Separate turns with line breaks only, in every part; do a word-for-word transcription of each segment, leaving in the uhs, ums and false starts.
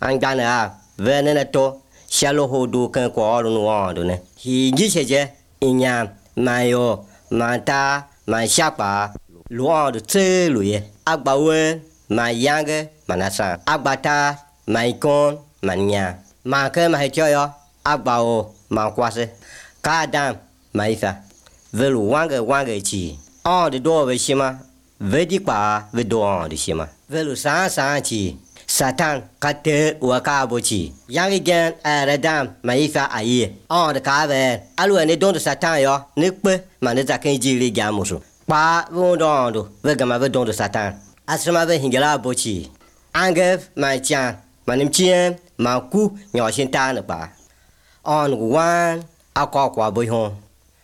Angana Veneto Shallow do can call on one. He gishe Inyam Mayo Manta my shapa Luan de Tre Louis Agbawe my younger Manasa Agbata my con mania Marker my joyo Agbao Manquase Kadam Maifa Velu Wanga Wanga Chi on the door of Shima Vedipa the door on the Shima Velu San Sanchi Satan Kate Wakabochi Young again a Radam Maifa Aye on the cave Alu and they don't Satan yo Nikpe Manizaki Jili Gamusu Pa Vondon Vegama Vedon Satan Asrama Hingala Bochi Angev my chan Manimchien Manku Yoshintan Pa on one a cockwa boy home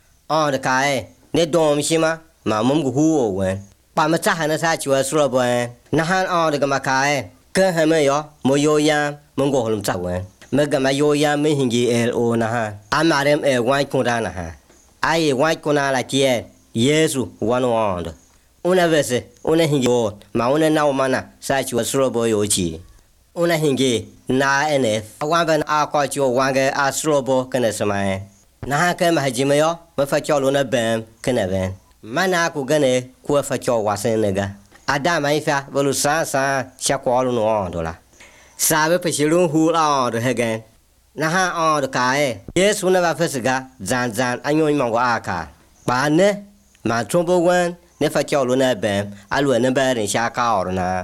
on the Kai Ne Dom Shima Mamum Gu Wen Pamatahana Satua Srobo Nahan on the Gamakai Kahamayo Moyo Yam Mungo Holm Tawen Megamayo Yam Mihingi El O Nahan Amadam a white Kondanaha I white Kona like ye Yesu one wand Una vese Una Hingi Mauna Naumana Satua Srobo Yochi Una Hingi Na Nf Awaban A Quacho Wanga A Srobo Kanesama Nahaka Mahajimayo Mafacholuna Bam Kanavan Mana Kugane Kuafacho Wasenega Adama Ifa Volusa Sa Shakwalun Wandola Sabe Peshilun Hu on the Hagan Naha on the Kae Yes Unava Fesiga Zan Zan Anyon Mangwaka Bane Matrumbo one Nefacholuna Bam Alu number in Shaka or na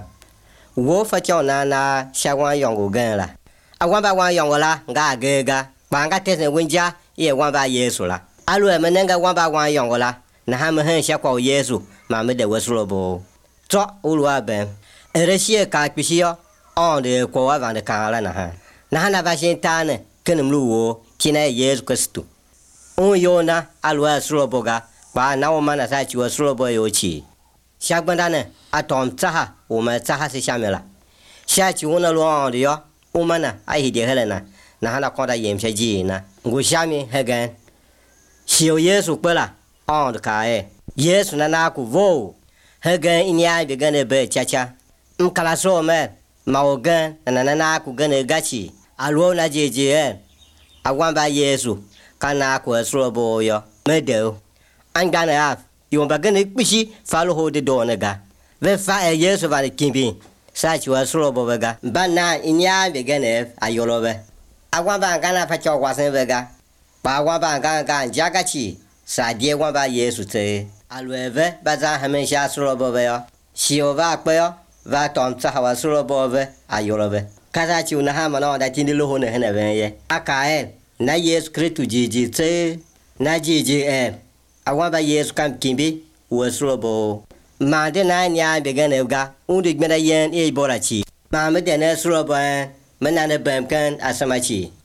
Wo Fachona na Shawan Yongo Gala I want by one Yongola Gagega Banga Tessin Winja Ye one by Yesula Alu Menenga one by one Yongola Nahamahan Shako Yesu Mamma de Westrobo Trot Ulwa Bam Eresia Kakpishio on the Koa van the Kalanaha Nahana Vashin Tane Kenum Luo Kina Yes Questu Unyona Alwa Sroboga Ba now man as I was Srobo Yochi Shakbandane Atom Taha Uma Taha Shamela Shachi Una Luan the Yo Umana I hid Helena Nahana Koda Yem Shajina Gushami Hagan Shio Yesu Bella on the Kae Yes Nanaku Vo Hagan in Yai began a bird chacha Mkalaso man Maogan and Nanaku Gane Gachi Alona J J N I want by Yesu Kanaku Srobo yo Meadow I'm gonna have you want to Bishi follow hold the door nega. Then five years of the kimping. Such was Srobo Vega. But now in Yai began a Yolove. I want by Gana Pacho wasn't Vega. But one by Ganga Jagachi. Sadia one by Yesu say. Alweve, Bazan Hamensha Srobo Vea. She over Quail, Vaton Tahawa Srobo Ve, Ayolove. Kazachu Nahamano that in the Lohone Henave. Akae, na years credit to Gigi say. Na Gigi M. I want by years come Kimby, was Robo. Mande nine yan began Evga, Undig Medayan e Borachi. Mamma Dennis Robo, Manana Bamkan, Asamachi.